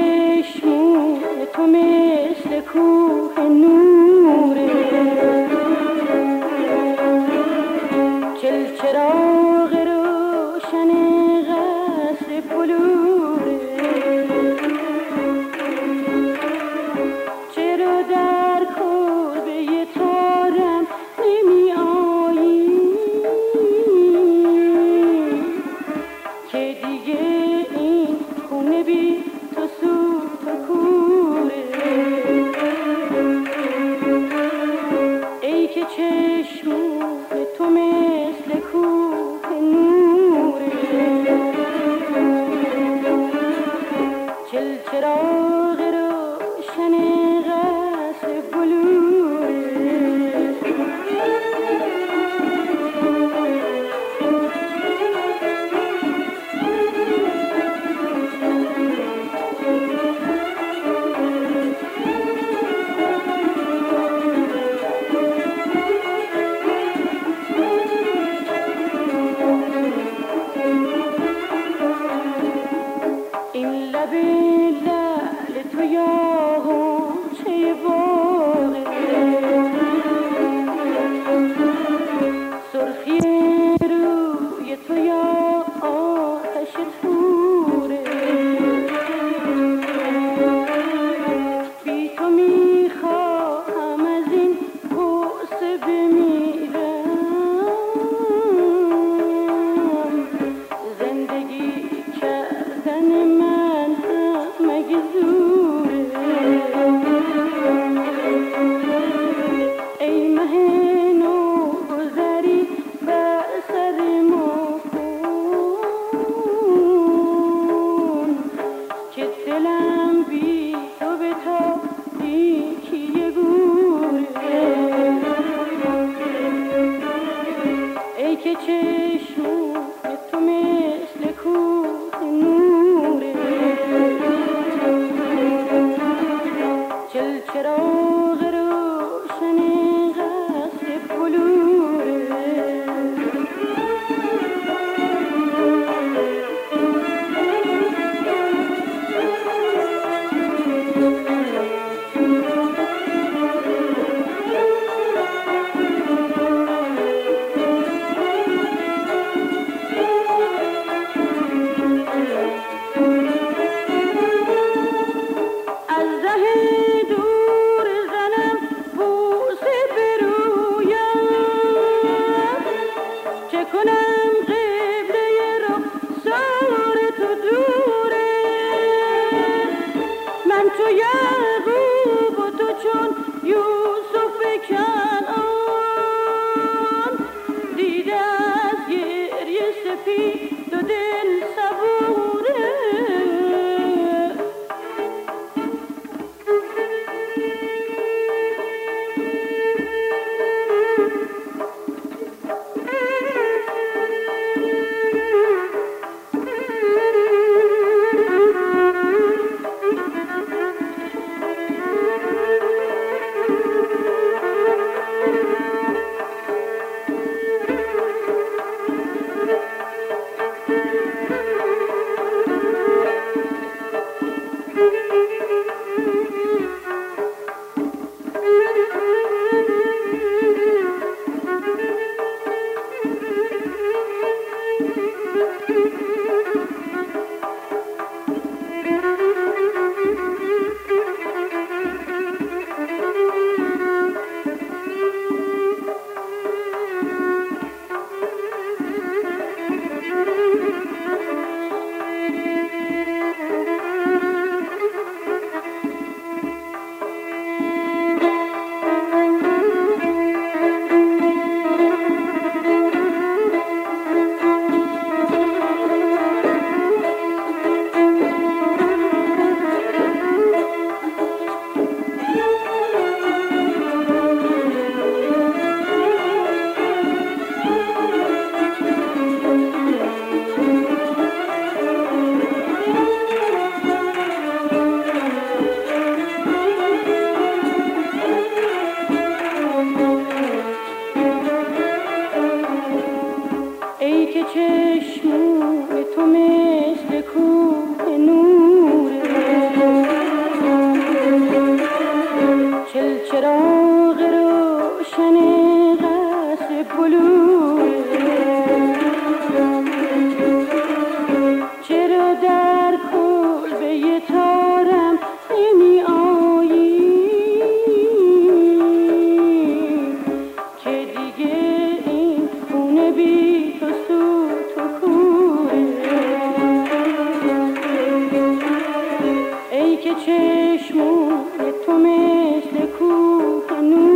چشمون تو مثل کوه نوره، چراغ روشن قصر بلوره، چرا در کلبه تارم نمی آیی که دیگه این خونه بی تو سوت و کوره. ای که چشمون تو مثل کوه نوره، چراغ روشن قصر بلوره. این لب لعل تو یا غنچه باغه، سرخی روی تو یا آتش توره، بی تو میخواهم از این غصه بمیرم، زندگی کردن من هم مگه زوره. ای مه نو گذری بر سر ما کن که دلم بی تو به تاریکی گوره. ای که چشمون تو مثل کوه نوره، چراغ روشن قصر بلوره. از ره دور زنم بوسه برویم، چه کنم قبله رخسار تو دوره. من تو یعقوب و تو چون یوسف کنعان، دیده از گریه سپید و دل صبوره. ای که چشمون تو مثل کوه نور